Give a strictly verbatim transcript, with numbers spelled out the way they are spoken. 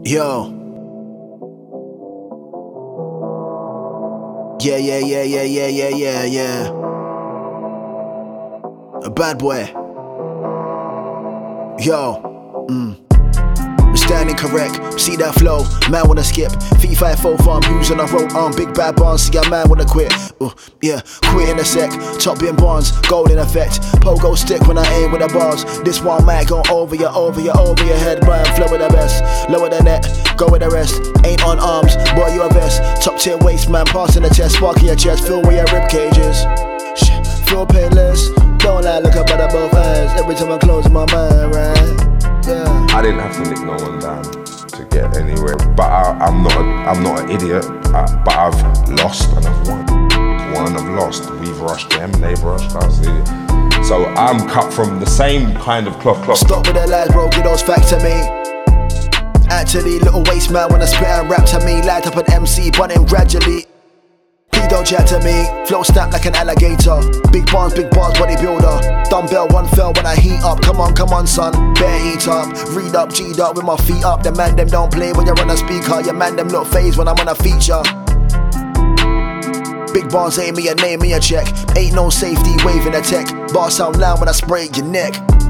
Yo. Yeah, yeah, yeah, yeah, yeah, yeah, yeah, yeah. A bad boy. Yo. Mm. Standing correct, see that flow, man wanna skip. Fee five four farm, use on the road, on big bad barns, see a man wanna quit. Uh, yeah, quit in a sec, top bin bonds, gold in effect. Pogo stick when I aim with the bars. This one might go over your, over your, over your head. Brian flow with the best, lower the net, go with the rest. Ain't on arms, boy you a vest. Top tier waist man, passing the chest, sparking your chest, fill with your rib cages. Shit, feel painless, don't lie, look up at the both eyes. Every time I close my mind, right? Yeah. I didn't have to nick no one down to get anywhere, but I, I'm not. A, I'm not an idiot. I, but I've lost and I've won. Won, I've lost. We've rushed them, they've rushed us. So I'm cut from the same kind of cloth. cloth. Stop with the lies, bro. Get those facts to me. Actually, little waste man when I spit and rap to me, light up an M C, bunning gradually. Please don't chat to me, flow snap like an alligator. Big bars, big bars, bodybuilder. Dumbbell, one fell when I heat up. Come on, come on, son, bear eat up. Read up, G'd up with my feet up. The man them don't play when you're on a speaker. Your man them look phased when I'm on a feature. Big bars ain't me a name, me a check. Ain't no safety, waving a tech. Bar sound loud when I spray your neck.